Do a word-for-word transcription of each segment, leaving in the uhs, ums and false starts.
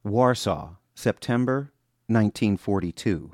Warsaw, September nineteen forty-two.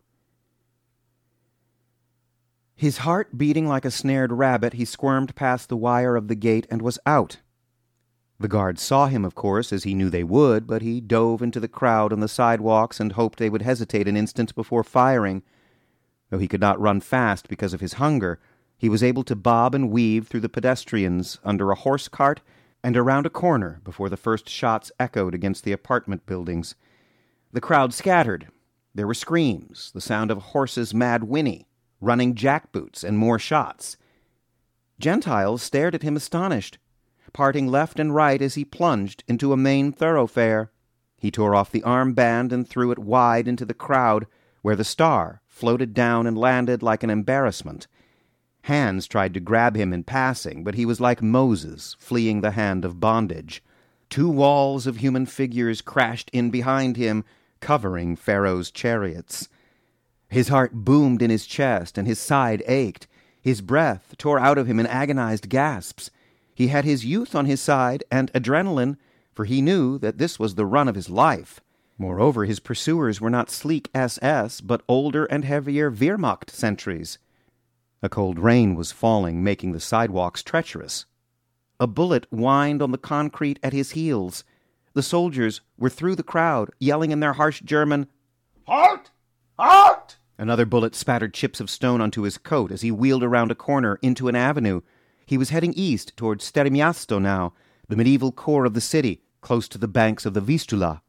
His heart beating like a snared rabbit, he squirmed past the wire of the gate and was out. The guards saw him, of course, as he knew they would, but he dove into the crowd on the sidewalks and hoped they would hesitate an instant before firing. Though he could not run fast because of his hunger, he was able to bob and weave through the pedestrians, under a horse cart, and around a corner before the first shots echoed against the apartment buildings. The crowd scattered. There were screams, the sound of a horse's mad whinny, running jackboots, and more shots. Gentiles stared at him astonished, parting left and right as he plunged into a main thoroughfare. He tore off the armband and threw it wide into the crowd, where the star floated down and landed like an embarrassment. Hands tried to grab him in passing, but he was like Moses fleeing the hand of bondage. Two walls of human figures crashed in behind him, covering Pharaoh's chariots. His heart boomed in his chest, and his side ached. His breath tore out of him in agonized gasps. He had his youth on his side, and adrenaline, for he knew that this was the run of his life. Moreover, his pursuers were not sleek S S, but older and heavier Wehrmacht sentries. A cold rain was falling, making the sidewalks treacherous. A bullet whined on the concrete at his heels. The soldiers were through the crowd, yelling in their harsh German, "Halt! Halt!" Another bullet spattered chips of stone onto his coat as he wheeled around a corner into an avenue. He was heading east toward Stere Miasto now, the medieval core of the city, close to the banks of the Vistula.